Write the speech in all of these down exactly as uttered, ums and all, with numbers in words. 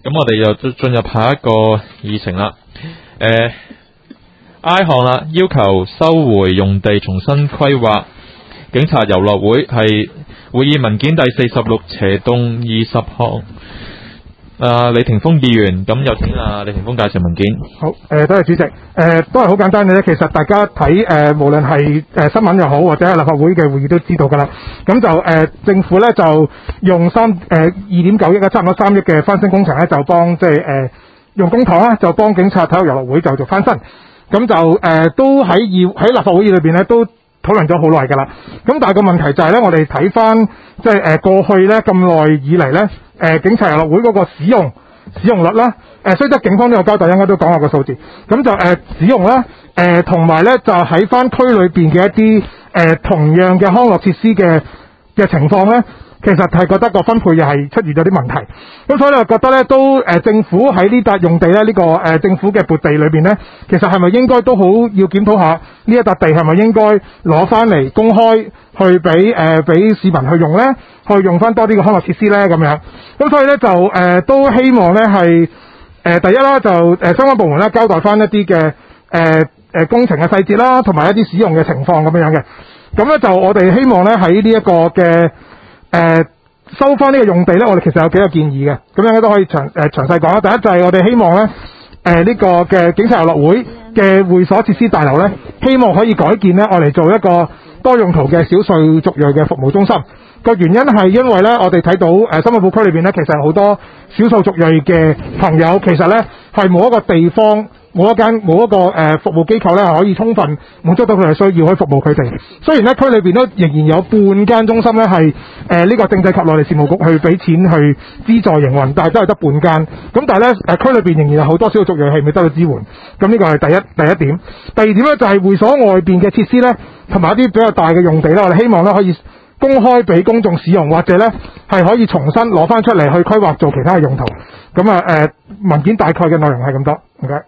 咁我哋又進入下一個議程啦。誒 I 項啦，要求收回用地重新規劃警察遊樂會，係會議文件第四十六斜棟二十項。啊，李霆鋒議員，咁有請啊李霆鋒介紹文件。 好，誒、呃，多謝主席。誒、呃，都係好簡單嘅啫。其實大家睇誒、呃，無論係誒新聞又好，或者係立法會嘅會議都知道㗎啦。咁就誒、呃，政府咧就用三誒二點九億啊，差唔多三億嘅翻新工程咧，就幫即係誒用公帑啦，就幫警察體育遊樂會就做翻新。咁就誒、呃、都喺議喺立法會議裏邊咧都討論咗好耐㗎啦。咁但係個問題就係咧，我哋睇翻即係誒過去咧咁耐以嚟咧。誒、呃、警察遊樂會嗰個使用使用率啦，誒雖則警方都有交代，應該都講下個數字。咁就誒、呃、使用啦，誒同埋咧就喺翻區裏邊嘅一啲誒、呃、同樣嘅康樂設施嘅嘅情況咧，其實係覺得個分配又係出現咗啲問題。咁所以咧覺得咧都誒、呃、政府喺呢笪用地咧呢、這個誒、呃、政府嘅撥地裏邊咧，其實係咪應該都好要檢討下呢一笪地係咪應該攞翻嚟公開去俾誒俾市民去用咧？去用翻多啲嘅康樂設施咧，咁樣，咁所以咧就誒、呃、都希望咧係誒第一啦，就誒、呃、相關部門咧交代翻一啲嘅誒誒工程嘅細節啦，同埋一啲使用嘅情況咁樣嘅。咁咧就我哋希望咧喺呢一個嘅誒、呃、收翻呢個用地咧，我哋其實有幾個建議嘅，咁樣都可以詳誒詳細講啦。第一就係我哋希望咧誒呢、呃這個嘅警察遊樂會嘅會所設施大樓咧，希望可以改建咧，我嚟做一個多用途嘅少數族裔嘅服務中心。個原因係因為咧，我哋睇到誒深水埗區裏邊咧，其實好多少數族裔嘅朋友，其實咧係冇一個地方，冇一間冇一個誒、呃、服務機構咧，係可以充分滿足到佢哋需要，可以服務佢哋。雖然咧區裏邊都仍然有半間中心咧係誒呢個政制及內地事務局去俾錢去資助營運，但係都係得半間。咁但係咧誒區裏邊仍然有好多少數族裔係未得到支援。咁呢個係第一第一點。第二點咧就係、是、會所外邊嘅設施咧，同埋一啲比較大嘅用地咧，我哋希望咧可以公開俾公眾使用，或者咧係可以重新攞翻出嚟去規劃做其他嘅用途。咁啊誒文件大概嘅內容係咁多，唔該。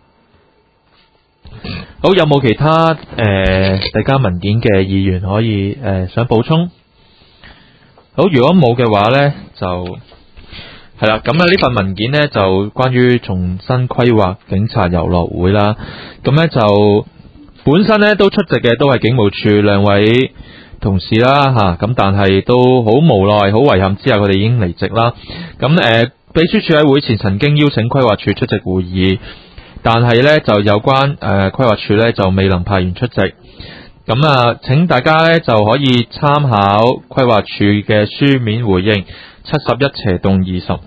好，有冇其他誒遞交文件嘅議員可以誒、呃、想補充？好，如果冇嘅話咧，就係啦。咁啊呢份文件咧就關於重新規劃警察遊樂會啦。咁咧就本身咧都出席嘅都係警務處兩位同事啦吓，咁但係都好無奈、好遺憾之下，佢哋已經離職啦。咁誒、呃，秘書處喺會前曾經邀請規劃處出席會議，但係咧就有關誒規劃處咧就未能派員出席。咁啊，請大家咧就可以參考規劃處嘅書面回應，七十一斜棟二十。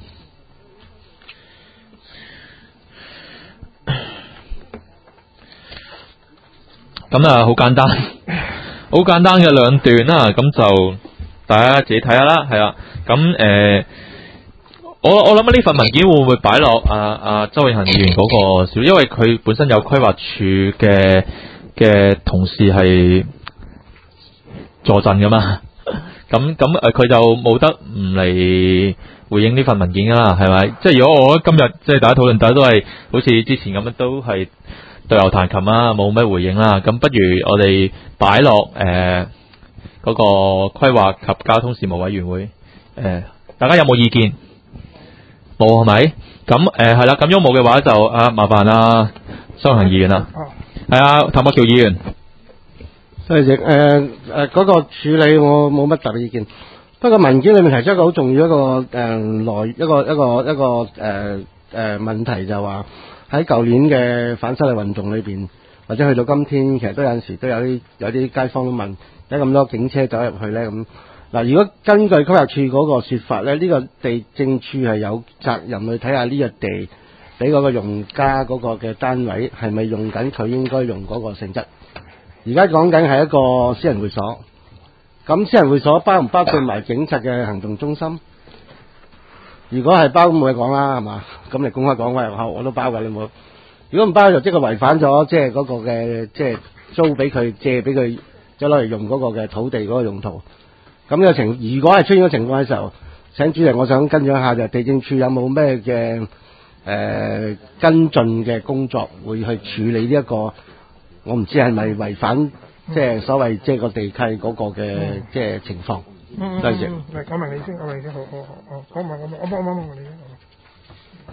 咁啊，好簡單。好簡單嘅兩段啦，咁就大家自己睇下啦，係啦。咁誒、呃，我我諗呢份文件會唔會擺落阿阿周永恒議員嗰個小，因為佢本身有規劃處嘅嘅同事係坐鎮噶嘛。咁咁誒，佢就冇得唔嚟回應呢份文件噶啦，係咪？即係如果我今日即係大家討論，大家都係好似之前咁樣，都係對牛彈琴啊，冇咩回應啦。咁不如我哋擺落誒嗰個規劃及交通事務委員會誒、呃，大家有冇意見？冇係咪？咁誒係啦，咁如果冇嘅話就啊麻煩啊周恒議員啦。係啊，譚國僑議員。 多謝誒誒嗰個處理我冇乜特別意見，不過文件裏面提出一個好重要一個誒內、呃、一個一個一個誒誒、呃呃、問題，就係話喺舊年嘅反修例運動裏邊，或者去到今天，其實都有陣時都有啲有啲街坊都問，點解咁多警車走入去咧？咁嗱，如果根據規劃處嗰個説法咧，呢、呢個地政處係有責任去睇下呢個地俾嗰個用家嗰個嘅單位係咪用緊佢應該用嗰個性質。而家講緊係一個私人會所，咁私人會所包唔包括埋警察嘅行動中心？如果係包，咁冇嘢講啦，係嘛？咁你公開講喂，我都包㗎，你冇。如果唔包就即係違反咗，即係嗰個嘅即係租俾佢借俾佢，即係攞嚟用嗰個嘅土地嗰個用途。咁嘅情，如果係出現咗情況嘅時候，請主席，我想跟進一下就係地政處有冇咩嘅誒跟進嘅工作會去處理呢一個？我唔知係咪違反即係所謂即係個地契嗰個嘅即係情況。 嗯，多謝。嚟講埋你先，我嚟先，好好好好，講埋我我我我我我你先。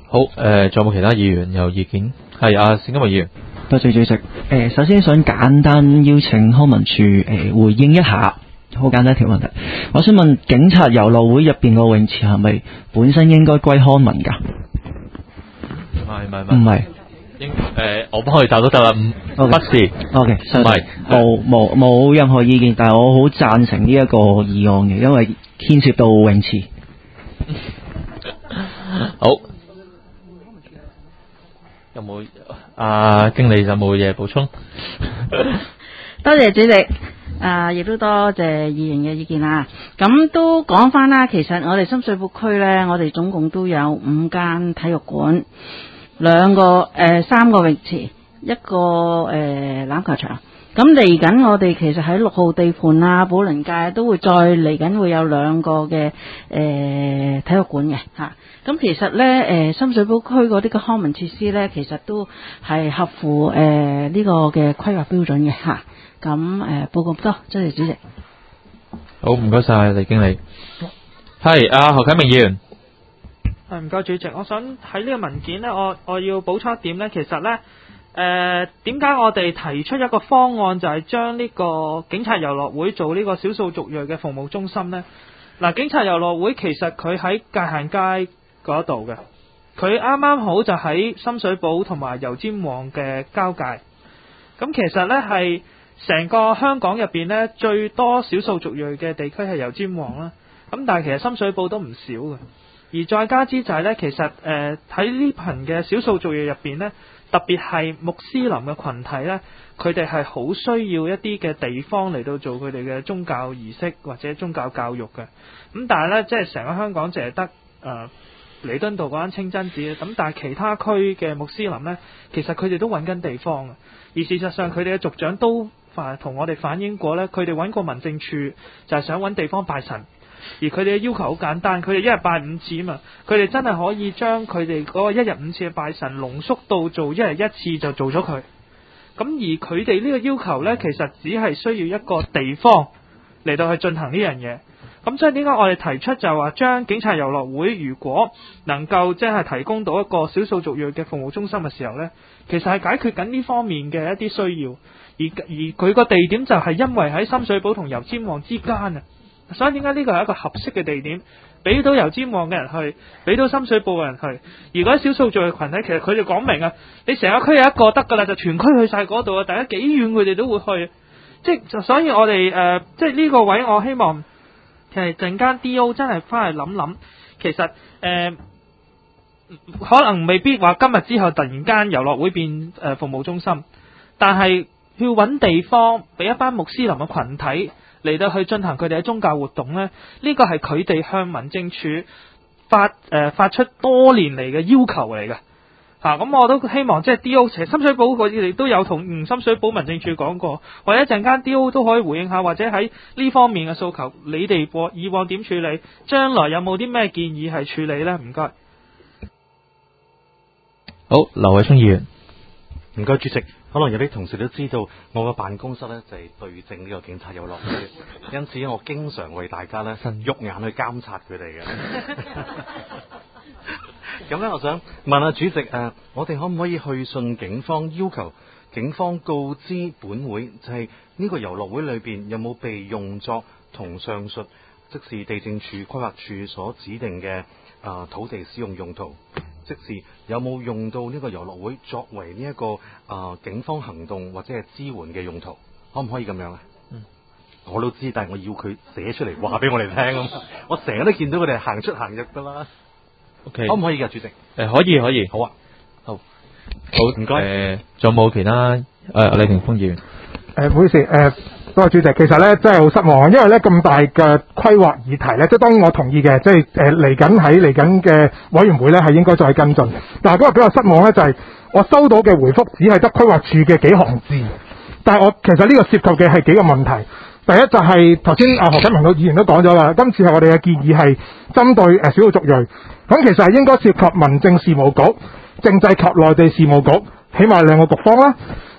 好，誒、呃，仲有冇其他議員有意見？係啊，冼金華議員。 多謝主席。誒、呃，首先想簡單邀請康文署誒、呃、回應一下，好簡單一條問題。我想問警察遊樂會入邊個泳池係咪本身應該歸康文㗎？ 唔係唔係唔係。 應誒、呃，我幫佢答都得啦，唔 Okay. 不是。 O.K. 唔係，冇冇冇任何意見，但係我好贊成呢一個議案嘅，因為牽涉到泳池。 好。有冇啊？經理有冇嘢補充？ 多謝主席，啊，亦都多謝議員嘅意見啦。咁都講翻啦，其實我哋深水埗區呢，我哋總共都有五間體育館，兩個誒、呃、三個泳池，一個誒欖球場。咁嚟緊我哋其實喺六號地盤啊、寶輪街都會再嚟緊會有兩個嘅誒、呃、體育館嘅嚇。咁、啊、其實咧誒、呃、深水埗區嗰啲嘅康文設施咧，其實都係合乎誒呢、呃這個嘅規劃標準嘅嚇。咁、啊、誒、呃、報告多，多謝主席。 好，唔該晒李經理。係阿何啟明議員。 係唔該主席，我想喺呢個文件呢，我我要補充一點呢。其實呢，誒點解我哋提出一個方案，就係將呢個警察遊樂會做呢個少數族裔嘅服務中心呢？嗱，警察遊樂會其實佢喺界限街嗰度嘅，佢啱啱好就喺深水埗同埋油尖旺嘅交界。咁其實呢，係成個香港入邊呢，最多少數族裔嘅地區係油尖旺啦。咁但係其實深水埗都唔少嘅。而再加之就係咧，其實誒喺呢群嘅少數族裔入邊咧，特別係穆斯林嘅群體咧，佢哋係好需要一啲嘅地方嚟到做佢哋嘅宗教儀式或者宗教教育嘅。咁但係咧，即係成個香港淨係得誒彌敦道嗰間清真寺，咁但係其他區嘅穆斯林咧，其實佢哋都揾緊地方嘅。而事實上，佢哋嘅族長都反同我哋反映過咧，佢哋揾過民政處就係想揾地方拜神。而佢哋嘅要求好簡單，佢哋一日拜五次啊嘛，佢哋真係可以將佢哋嗰個一日五次嘅拜神濃縮到做一日一次就做咗佢。咁而佢哋呢個要求呢，其實只係需要一個地方嚟到去進行呢樣嘢。咁所以點解我哋提出就話將警察遊樂會如果能夠即係提供到一個少數族裔嘅服務中心嘅時候呢，其實係解決緊呢方面嘅一啲需要。而而佢個地點就係因為喺深水埗同油尖旺之間啊。所以點解呢個係一個合適嘅地點，俾到油尖旺嘅人去，俾到深水埗嘅人去。而嗰啲少數族裔群體，其實佢哋講明啊，你成個區有一個得噶啦，就全區去晒嗰度啊，大家幾遠佢哋都會去。即係所以我哋誒、呃，即係呢個位，我希望其實陣間 D O 真係翻去諗諗，其實誒、呃，可能未必話今日之後突然間遊樂會變誒、呃、服務中心，但係要揾地方俾一班穆斯林嘅群體嚟到去進行佢哋嘅宗教活動呢，呢個係佢哋向民政處發誒、呃、發出多年嚟嘅要求嚟嘅嚇。咁、啊、我都希望即係 D O 其實深水埗佢哋都有同嗯深水埗民政處講過，或者陣間 D O 都可以回應下，或者喺呢方面嘅訴求，你哋以往點處理，將來有冇啲咩建議係處理呢？唔該。 好，劉偉聰議員。 唔該主席，可能有啲同事都知道我個辦公室呢就係對正呢個警察遊樂會，因此我經常為大家呢肉眼去監察佢哋嘅。咁呢，我想問下主席誒、呃，我哋可唔可以去信警方，要求警方告知本會，就係呢個遊樂會裏邊有冇被用作同上述即是地政處規劃處所指定嘅啊、呃、土地使用用途？即是有冇用到呢個遊樂會作為呢、這、一個啊、呃、警方行動或者係支援嘅用途，可唔可以咁樣啊？嗯，我都知，但係我要佢寫出嚟話俾我哋聽啊！我成日都見到佢哋行出行入噶啦。OK，可唔可以噶，主席？誒、 呃，可以可以，好啊，好，好唔該。誒，仲有冇其他？誒、呃，李霆鋒議員。誒、 呃，唔好意思，誒、呃。多謝主席，其實咧真係好失望，因為咧咁大嘅規劃議題咧，即係當然我同意嘅，即係誒嚟緊喺嚟緊嘅委員會咧係應該再跟進。但係嗰個比較失望咧就係、是、我收到嘅回覆只係得規劃處嘅幾行字，但係我其實呢個涉及嘅係幾個問題。第一就係頭先阿何啟明老議員都講咗啦，今次係我哋嘅建議係針對誒少數族裔，咁其實係應該涉及民政事務局、政制及內地事務局，起碼兩個局方啦。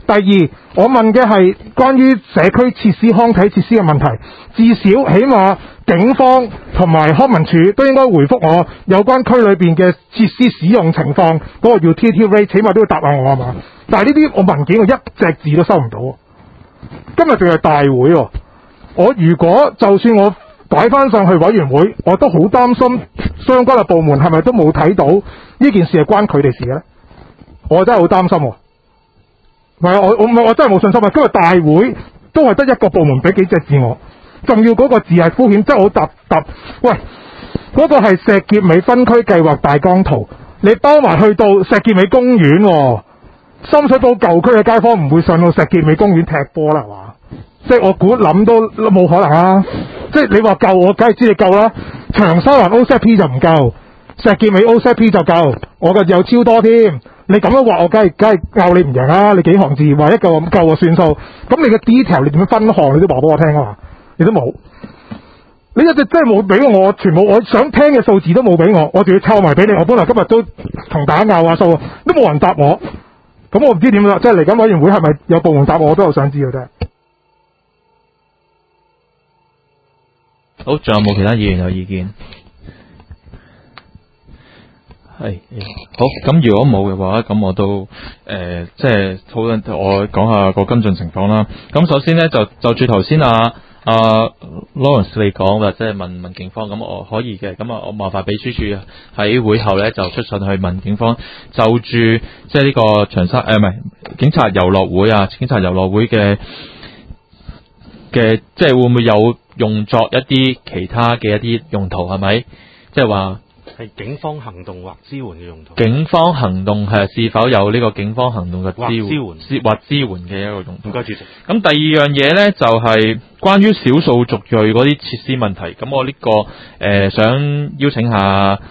第二，我問嘅係關於社區設施、康體設施嘅問題，至少起碼警方同埋康文署都應該回覆我有關區裏邊嘅設施使用情況嗰、那個 utility rate， 起碼都要答下我係嘛？但係呢啲我文件我一隻字都收唔到，今日仲係大會喎，我如果就算我擺翻上去委員會，我都好擔心相關嘅部門係咪都冇睇到呢件事係關佢哋事嘅咧？我真係好擔心喎。唔係我我唔係我真係冇信心啊！今日大會都係得一個部門俾幾隻字我，仲要嗰個字係敷衍，真係好揼揼。喂，嗰、嗰個係石硤尾分區計劃大綱圖，你包埋去到石硤尾公園喎，深水埗舊區嘅街坊唔會上到石硤尾公園踢波啦，係嘛？即係我估諗都冇可能啊！即係你話夠，我梗係知你夠啦。長沙灣 O S A P 就唔夠，石硤尾 O S A P 就夠，我嘅有超多添。你咁樣話我梗係梗係拗你唔贏啦！你幾行字話一嚿咁夠就算數，咁你嘅 detail 你點樣分項你都話俾我聽啊嘛？你都冇，你一直真係冇俾我，全部我想聽嘅數字都冇俾我，我仲要抄埋俾你。我本來今日都同大家拗下數，都冇人答我，咁我唔知點啦。即係嚟緊委員會係咪有部門答我，我都好想知嘅啫。 好，仲有冇其他議員有意見？係，好，咁如果冇嘅話，咁我都誒、呃，即係討論，我講下個跟進情況啦。咁首先呢，就就住頭先啊啊 Lawrence 你講或者係問問警方，咁我可以嘅，咁啊我麻煩秘書處喺會後呢，就出信去問警方，就住即係呢個長沙誒唔係警察遊樂會啊，警察遊樂會嘅嘅，即係會唔會有用作一啲其他嘅一啲用途係咪？即係話。 係警方行動或支援嘅用途。 警方行動係是否有呢個警方行動嘅支援？支援或支援嘅一個用途。 唔該，主席。 咁第二樣嘢呢，就係、是、關於少數族裔嗰啲設施問題。咁我呢、這個誒、呃、想邀請下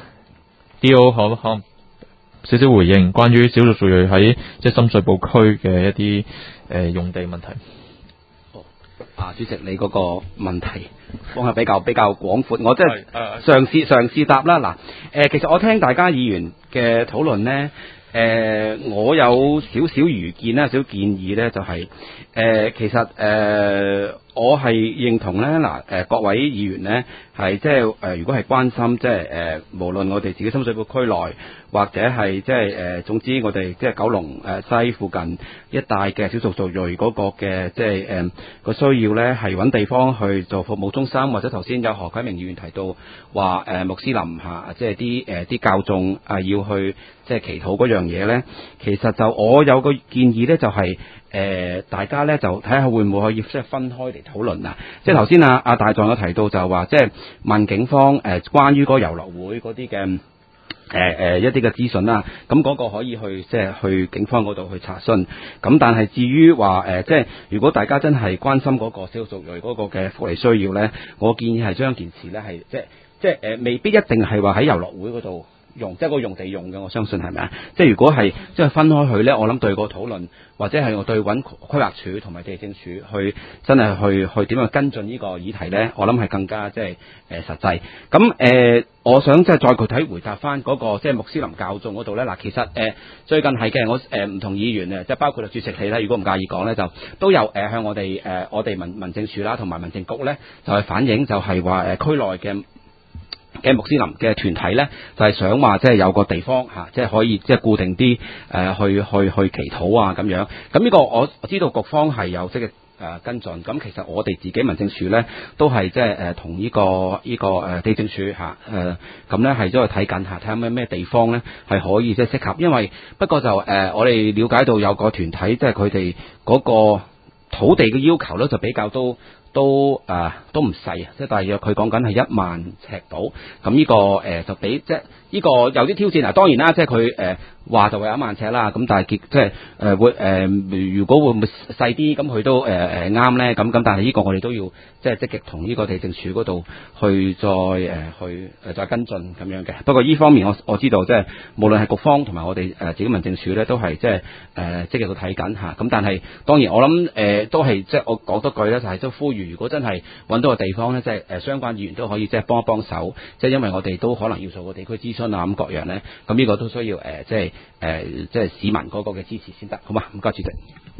D O 可可少少回應關於少數族裔喺即係深水埗區嘅一啲誒、呃、用地問題。 啊，主席，你嗰個問題方向比較比較廣闊，我即係嘗試嘗試答啦。嗱，誒、呃，其實我聽大家議員嘅討論呢，誒、呃，我有少少愚見啦，少少建議呢，就係、是、誒、呃，其實誒、呃，我係認同呢，嗱，誒，各位議員呢，係即係誒，如果係關心即係誒，無論我哋自己深水埗區內，或者係即係誒，總之我哋即係九龍誒西附近一帶嘅少數族裔嗰個嘅即係誒個需要咧，係揾地方去做服務中心，或者頭先有何啟明議員提到話誒穆斯林嚇，即係啲誒啲教眾啊要去即係祈禱嗰樣嘢咧，其實就我有個建議咧，就係、是、誒、呃、大家咧就睇下會唔會可以即係分開嚟討論啊！即係頭先啊阿大狀有提到就話即係問警方誒、呃、關於嗰個遊樂會嗰啲嘅。誒誒、呃、一啲嘅資訊啦，咁嗰個可以去即係去警方嗰度去查詢。咁但係至於話誒，即係如果大家真係關心嗰個少數族裔嗰個嘅福利需要咧，我建議係將件事咧係即係即係誒、呃，未必一定係話喺遊樂會嗰度用，即係個用地用嘅。我相信係咪啊？即係如果係即係分開去咧，我諗對個討論或者係我對揾規劃署同埋地政署去真係去去點樣跟進呢個議題咧，我諗係更加即係誒、呃、實際。咁誒。呃我想即係再具體回答翻嗰、那個即係穆斯林教眾嗰度咧，嗱其實誒、呃、最近係嘅，我誒唔、呃、同議員誒，即係包括主席你咧，如果唔介意講咧，就都有誒、呃、向我哋誒、呃、我哋民民政處啦，同埋民政局咧，就係、是、反映就係話誒區內嘅嘅穆斯林嘅團體咧，就係、是、想話即係有個地方嚇、啊，即係可以即係固定啲誒、呃、去去去祈禱啊咁樣。咁呢個我我知道局方係有即係。誒、呃、跟進，咁其實我哋自己民政處咧都係即係誒同呢個呢、呢個誒、呃、地政處嚇誒咁咧係都係睇緊嚇，睇下咩咩地方咧係可以即係適合，因為不過就誒、呃、我哋了解到有個團體即係佢哋嗰個土地嘅要求咧就比較都都誒、呃、都唔細啊，即係大約佢講緊係一萬尺度，咁呢、呢個誒、呃、就比即係呢個有啲挑戰啊，當然啦，即係佢誒。話就話有一萬尺啦，咁但係結即係誒會誒、呃，如果會唔會細啲，咁佢都誒誒啱咧，咁、呃、咁但係呢個我哋都要即係積極同呢個地政署嗰度去再誒、呃、去誒、呃、再跟進咁樣嘅。不過呢方面我我知道即係無論係局方同埋我哋誒自己民政署咧，都係即係誒積極到睇緊嚇。咁但係當然我諗誒、呃、都係即係我講多句咧，就係、是、都呼籲，如果真係揾到個地方咧，即係誒相關議員都可以即係幫一幫手，即係因為我哋都可能要做個地區諮詢啊咁各樣咧，咁呢個都需要誒、呃、即係。誒、呃，即係市民嗰個嘅支持先得，好嘛？唔該，主席。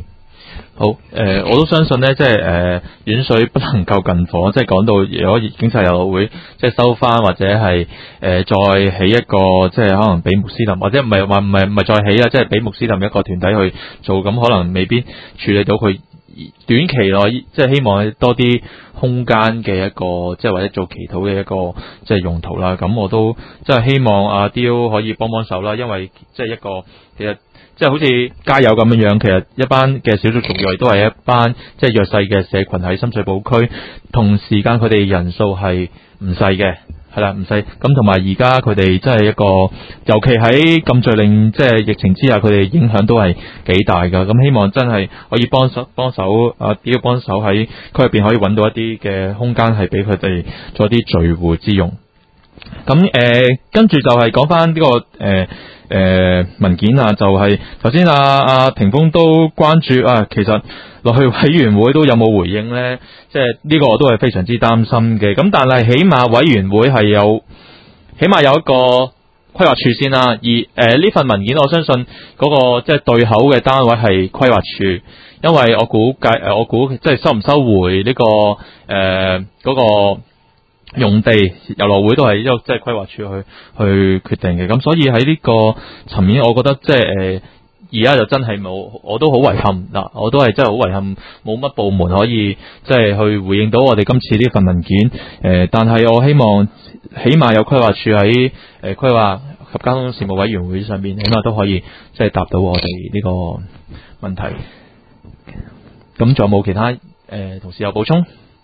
好，誒、呃，我都相信咧，即係誒，遠水不能救近火，即係講到如果警察遊樂會即係收翻，或者係誒、呃、再起一個，即係可能俾穆斯林，或者唔係話唔係唔係再起啦，即係俾穆斯林一個團體去做，咁可能未必處理到佢短期內，即係希望多啲空間嘅一個，即係或者做祈禱嘅一個即係用途啦。咁我都即係希望阿 Dio 可以幫幫手啦，因為即係一個其實。即係好似街友咁樣樣，其實一班嘅少數族裔都係一班即係弱勢嘅社群喺深水埗區，同時間佢哋人數係唔細嘅，係啦唔細。咁同埋而家佢哋真係一個，尤其喺禁聚令即係疫情之下，佢哋影響都係幾大㗎。咁希望真係可以幫手幫手啊，啲幫手喺區入邊可以揾到一啲嘅空間，係俾佢哋做一啲聚會之用。咁誒、呃，跟住就係講翻呢個誒。呃誒、呃，文件啊，就係頭先阿阿霆鋒都關注啊，其實落去委員會都有冇回應呢？即係呢個我都係非常之擔心嘅。咁但係起碼委員會係有，起碼有一個規劃處先啦。而誒呢、呃、份文件，我相信嗰、那個即係、就是、對口嘅單位係規劃處，因為我估計誒，我估即係收唔收回呢、這個誒嗰、呃那個。用地遊樂會都係一個即係規劃處去去決定嘅，咁所以喺呢個層面，我覺得即係誒而家就真係冇，我都好遺憾嗱，我都係真係好遺憾，冇乜部門可以即係去回應到我哋今次呢份文件。誒、呃，但係我希望起碼有規劃處喺誒規劃及交通事務委員會上面，起碼都可以即係答到我哋呢個問題。咁仲有冇其他誒、呃、同事有補充？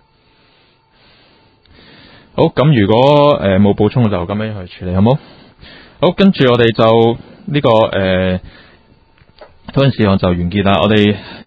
好，咁如果誒冇補充，我就咁樣去處理，好冇？好，跟住我哋就呢、這個誒討論事項就完結啦，我哋。